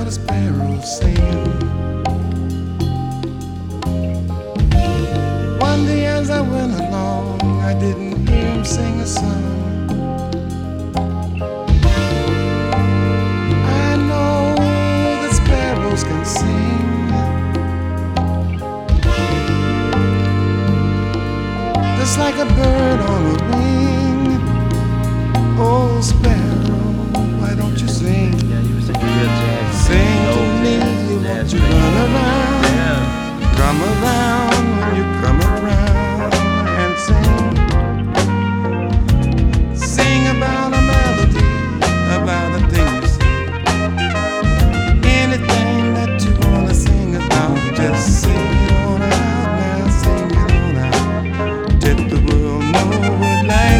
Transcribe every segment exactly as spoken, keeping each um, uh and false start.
a sparrow singing. One day as I went along, I didn't hear him sing a song. I know that sparrows can sing, just like a bird on a wing. Oh, sparrow, why don't you sing? Yeah, you were such a real jazz. Sing to old me, jazz, you want jazz to bass. run around, Yeah. drum around when you come around and sing. Sing about a melody, about a thing you see. Anything that you wanna sing about, just sing it on out now, sing it on out. Let the world know what life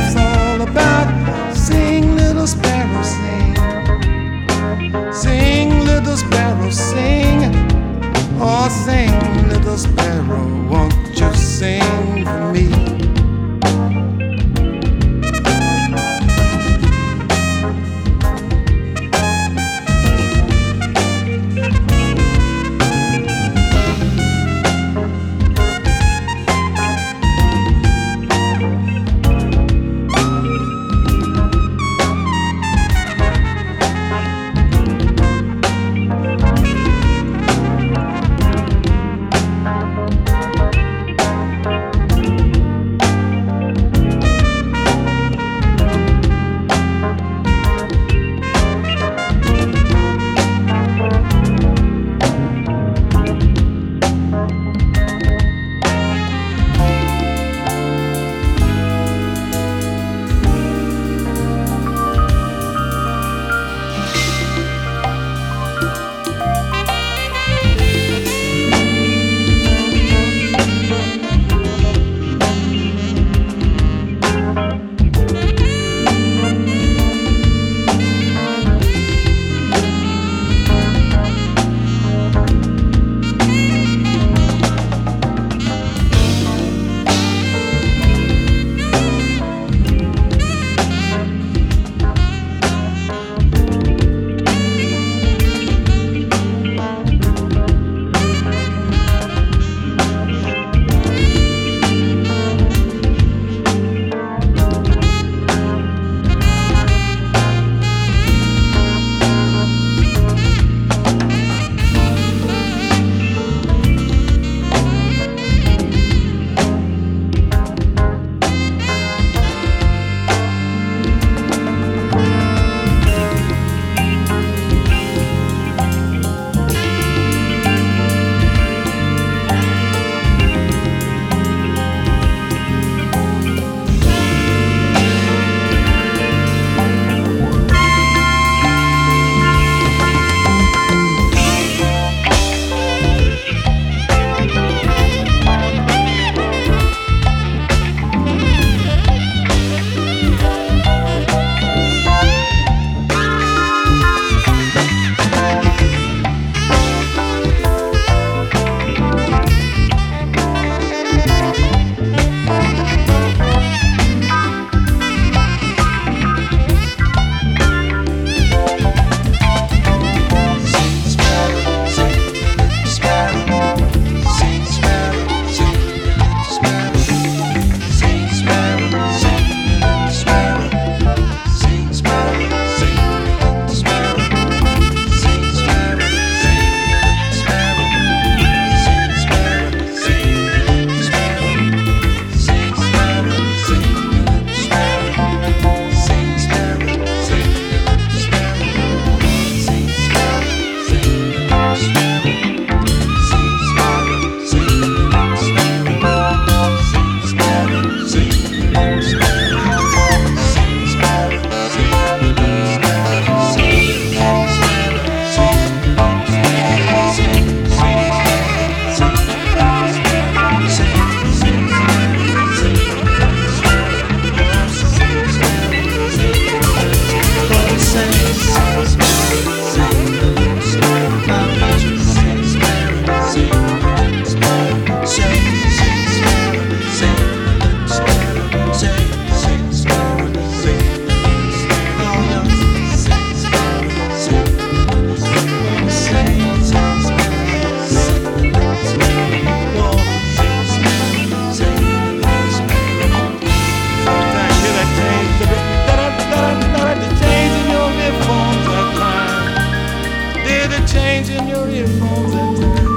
changing your earphones in time.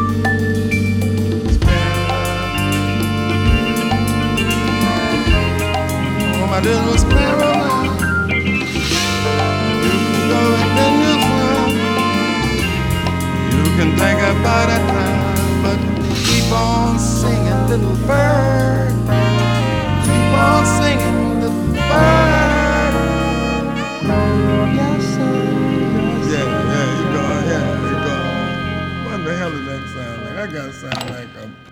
Sparrow, oh my little sparrow now, you can go and then you fly. You can think about it now, but keep on singing, little bird. Keep on singing, little bird. Yes, sir. Yes, yeah, yeah, you go, yeah, you go. What the hell does that sound like? I gotta sound like a